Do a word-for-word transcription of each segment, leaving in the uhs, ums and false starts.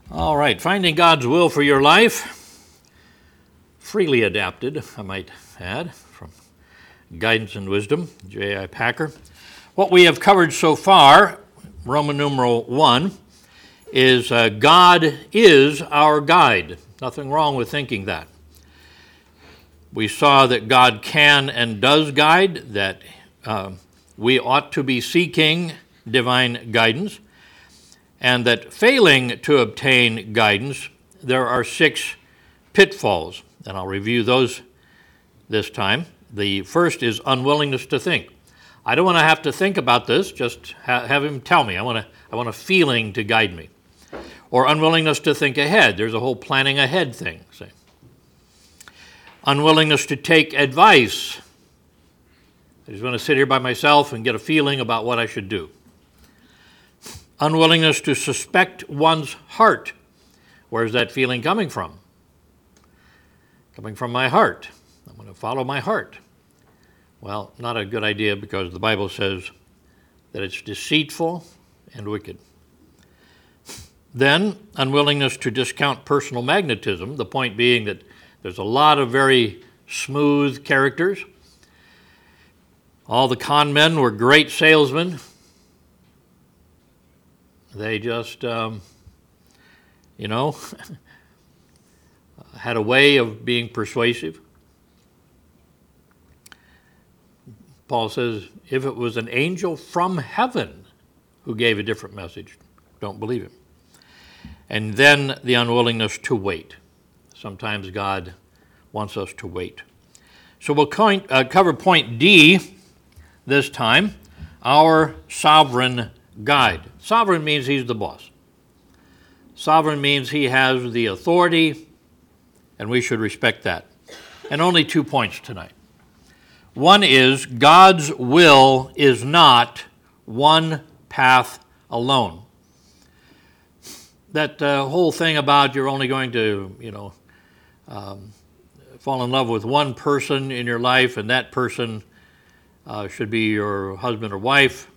All right, finding God's will for your life, freely adapted, I might add, from Guidance and Wisdom, J I Packer. What we have covered so far, Roman numeral one, is uh, God is our guide. Nothing wrong with thinking that. We saw that God can and does guide, that uh, we ought to be seeking divine guidance, and that failing to obtain guidance, there are six pitfalls, and I'll review those this time. The first is unwillingness to think. I don't want to have to think about this, just ha- have him tell me. I want, to, I want a feeling to guide me. Or unwillingness to think ahead. There's a whole planning ahead thing. See? Unwillingness to take advice. I just want to sit here by myself and get a feeling about what I should do. Unwillingness to suspect one's heart. Where's that feeling coming from? Coming from my heart. I'm going to follow my heart. Well, not a good idea, because the Bible says that it's deceitful and wicked. Then, unwillingness to discount personal magnetism, the point being that there's a lot of very smooth characters. All the con men were great salesmen. They just, um, you know, had a way of being persuasive. Paul says, if it was an angel from heaven who gave a different message, don't believe him. And then the unwillingness to wait. Sometimes God wants us to wait. So we'll point, uh, cover point D this time, our sovereign guide. Sovereign means he's the boss. Sovereign means he has the authority, and we should respect that. And only two points tonight. One is God's will is not one path alone. That uh, whole thing about you're only going to, you know, um, fall in love with one person in your life, and that person uh, should be your husband or wife.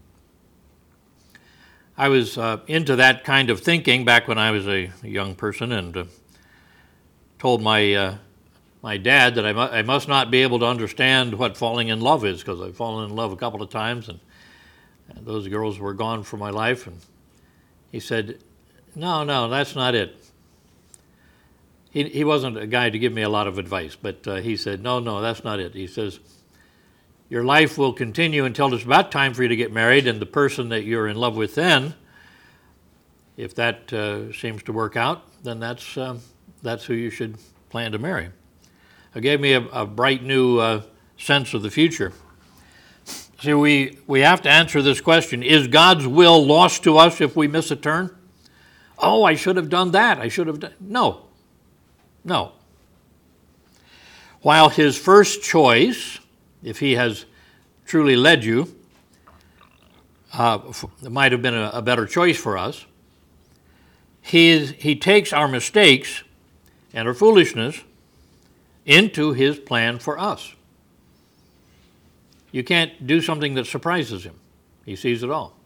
I was uh, into that kind of thinking back when I was a young person, and uh, told my uh, my dad that I, mu- I must not be able to understand what falling in love is, because I've fallen in love a couple of times, and, and those girls were gone from my life. And he said, no, no, that's not it. He, he wasn't a guy to give me a lot of advice, but uh, he said, no, no, that's not it. He says, your life will continue until it's about time for you to get married, and the person that you're in love with then, if that uh, seems to work out, then that's uh, that's who you should plan to marry. It gave me a, a bright new uh, sense of the future. See, we, we have to answer this question. Is God's will lost to us if we miss a turn? Oh, I should have done that. I should have done... No. No. While his first choice, if he has truly led you, uh, it might have been a, a better choice for us, he, is, he takes our mistakes and our foolishness into his plan for us. You can't do something that surprises him. He sees it all.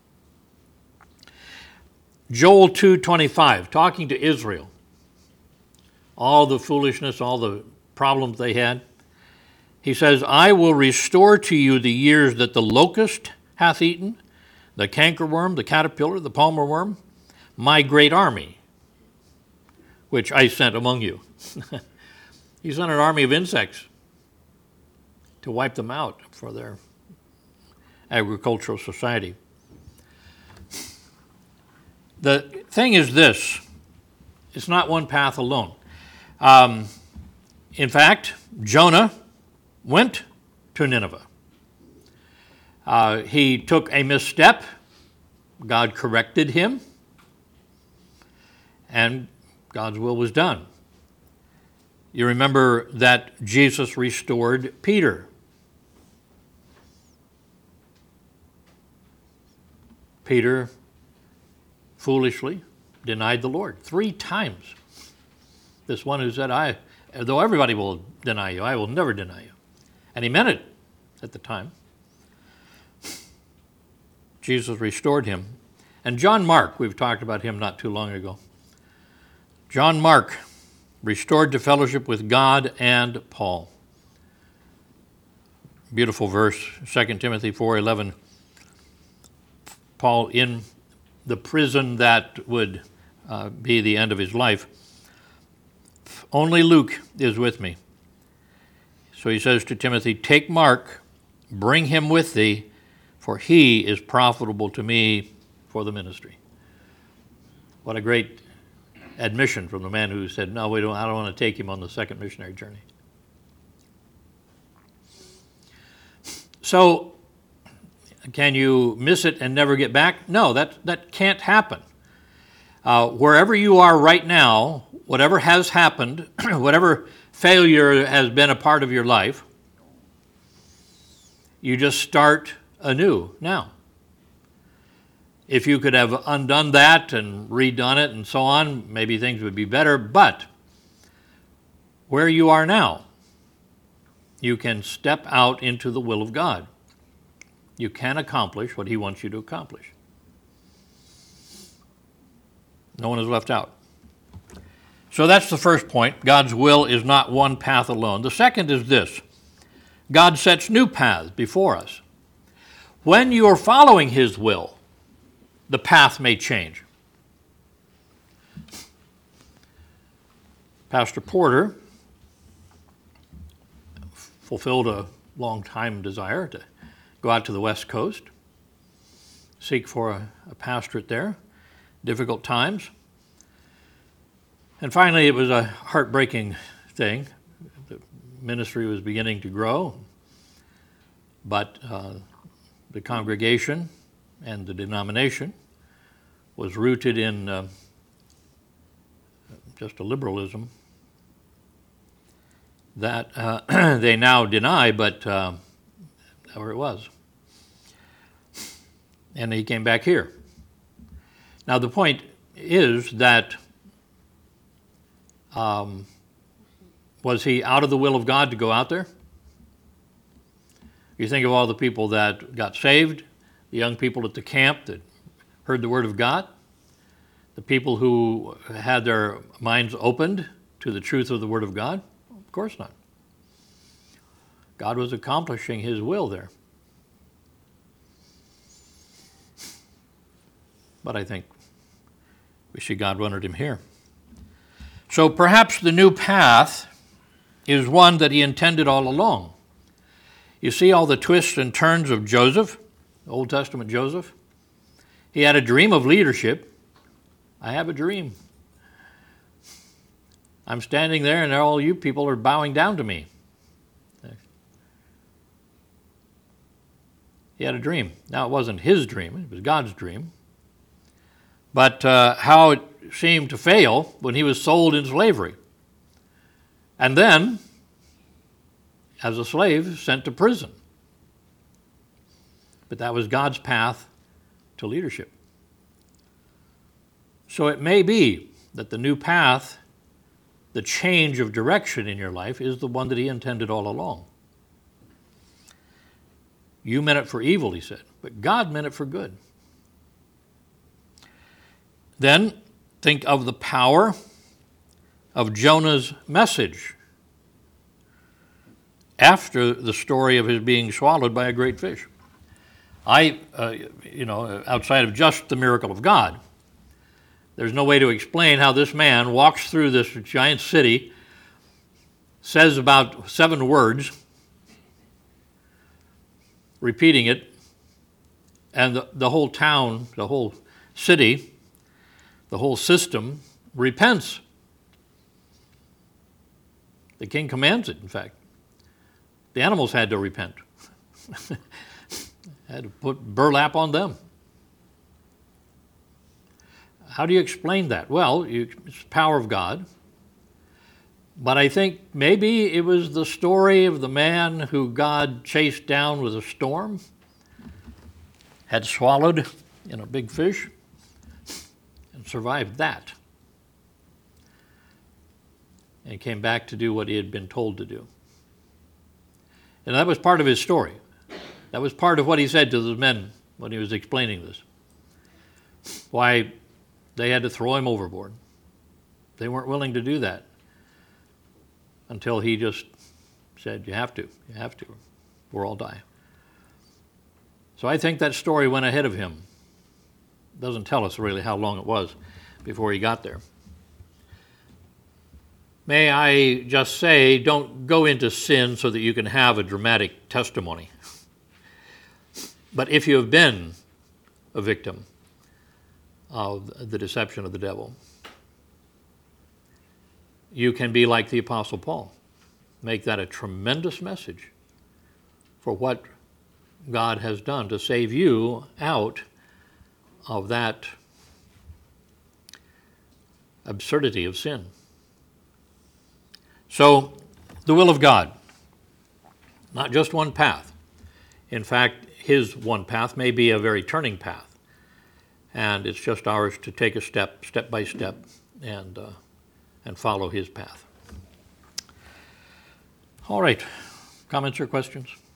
Joel two twenty-five, talking to Israel, all the foolishness, all the problems they had. He says, I will restore to you the years that the locust hath eaten, the cankerworm, the caterpillar, the palmer worm, my great army, which I sent among you. He sent an army of insects to wipe them out for their agricultural society. The thing is this, it's not one path alone. Um, in fact, Jonah went to Nineveh. Uh, he took a misstep. God corrected him, and God's will was done. You remember that Jesus restored Peter. Peter foolishly denied the Lord three times. This one who said, I, though everybody will deny you, I will never deny you. And he meant it at the time. Jesus restored him. And John Mark, we've talked about him not too long ago. John Mark, restored to fellowship with God and Paul. Beautiful verse, Second Timothy four eleven. Paul in the prison that would uh, be the end of his life. Only Luke is with me. So he says to Timothy, take Mark, bring him with thee, for he is profitable to me for the ministry. What a great admission from the man who said, no, we don't, I don't want to take him on the second missionary journey. So, can you miss it and never get back? No, that, that can't happen. Uh, wherever you are right now, whatever has happened, whatever failure has been a part of your life, you just start anew now. If you could have undone that and redone it and so on, maybe things would be better. But where you are now, you can step out into the will of God. You can accomplish what he wants you to accomplish. No one is left out. So that's the first point. God's will is not one path alone. The second is this. God sets new paths before us. When you are following his will, the path may change. Pastor Porter fulfilled a long-time desire to go out to the West Coast, seek for a, a pastorate there, difficult times. And finally, it was a heartbreaking thing. The ministry was beginning to grow, but uh, the congregation and the denomination was rooted in uh, just a liberalism that uh, they now deny, but uh, that's where it was. And he came back here. Now the point is that um, was he out of the will of God to go out there? You think of all the people that got saved, the young people at the camp that heard the word of God, the people who had their minds opened to the truth of the word of God? Of course not. God was accomplishing his will there. But I think we see God wanted him here. So perhaps the new path is one that he intended all along. You see all the twists and turns of Joseph, Old Testament Joseph. He had a dream of leadership. I have a dream. I'm standing there and all you people are bowing down to me. He had a dream. Now, it wasn't his dream, it was God's dream. But uh, how it seemed to fail when he was sold into slavery. And then, as a slave, sent to prison. But that was God's path to leadership. So it may be that the new path, the change of direction in your life, is the one that he intended all along. You meant it for evil, he said, but God meant it for good. Then think of the power of Jonah's message after the story of his being swallowed by a great fish. I, uh, you know, outside of just the miracle of God, there's no way to explain how this man walks through this giant city, says about seven words, repeating it, and the, the whole town, the whole city, the whole system repents. The king commands it, in fact. The animals had to repent. Had to put burlap on them. How do you explain that? Well, you, it's the power of God. But I think maybe it was the story of the man who God chased down with a storm, had swallowed in a big fish, and survived that. And he came back to do what he had been told to do. And that was part of his story. That was part of what he said to those men when he was explaining this. Why they had to throw him overboard. They weren't willing to do that until he just said, you have to, you have to, or I'll die. So I think that story went ahead of him. Doesn't tell us really how long it was before he got there. May I just say, don't go into sin so that you can have a dramatic testimony. But if you have been a victim of the deception of the devil, you can be like the Apostle Paul. Make that a tremendous message for what God has done to save you out of that absurdity of sin. So, the will of God, not just one path. In fact, his one path may be a very turning path, and it's just ours to take a step, step by step, and uh, and follow his path. All right, comments or questions?